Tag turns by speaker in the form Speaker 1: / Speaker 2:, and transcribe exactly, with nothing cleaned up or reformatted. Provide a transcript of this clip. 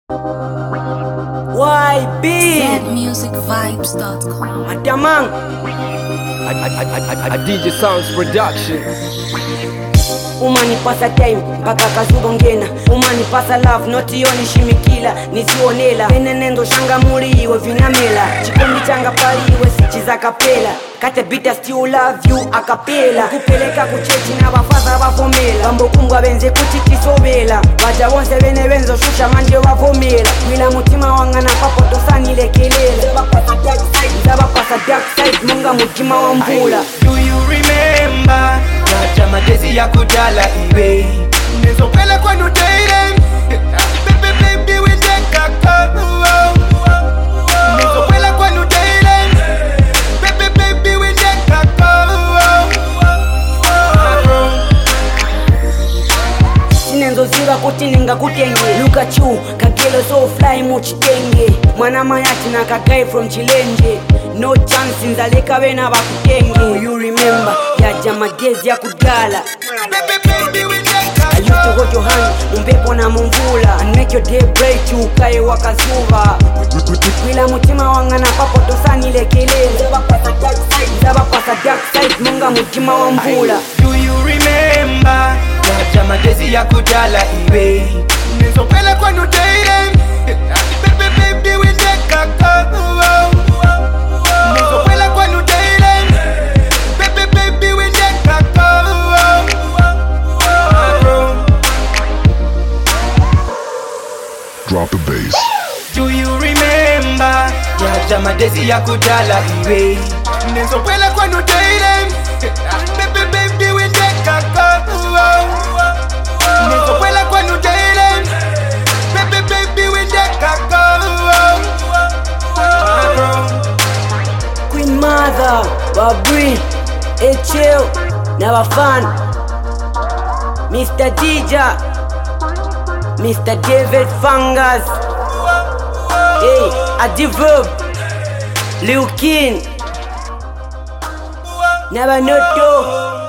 Speaker 1: Y B
Speaker 2: Zed Music Vibes dot com.
Speaker 1: Adamang
Speaker 3: I, I, I, I, I D J Sounds Production.
Speaker 1: umanipasa time mpaka kazuba ngena, umanipasa love noti yoni shimikila nisionela enenendo shanga muri iwe vinamela chikondi changa paliwe sichiza kapela kate bita still love you akapela kupeleka kuchechi na bafaza bavomela bambo kumbwa benze kuti tisobela baja wonse bene benzo shusha manje bavomela wila mutima wanga na papo tosani lekelela zabapasa dark side zabapasa dark side munga mutima wa mvula.
Speaker 4: Do you remember Nacha madezi ya kudala iwe Nezopela kwa nuteire Baby baby wendeka kabu Nezopela kwa nuteire Baby baby wendeka kabu
Speaker 1: Sinenzo ziva kuti ninga kutenge Luka chu, kagelo so fly muchitenge Mwana mayati na kagai from chilenje No chance nzaleka wena bakutenge. Do you remember ya jamagezi ya kudala
Speaker 4: Baby baby wendeka
Speaker 1: I used to hold your hand mumpepo na mumvula and make your day break you ukaye wakazuva wila mutima wanga na papo tosani lekelele zabapasa dark side zabapasa dark side munga mutima wa mvula.
Speaker 4: Do you remember Nacha madezi ya kudala iwe Nezopela kwa nuteire Baby baby wendeka kabu Nezopela kwa nuteire Baby baby wendeka kabu
Speaker 5: Drop the bass.
Speaker 4: Do you remember Yaja madezi ya kudala iwe Nezopela kwa nuteire Baby baby wendeka kabu Nezopela kwa nuteire Baby baby wendeka kabu
Speaker 1: Queen Mother, Babri, H L, Nabafan, Mister Dija, Mister David Fungus, hey, Adiverb, Lil King, Nabanoto.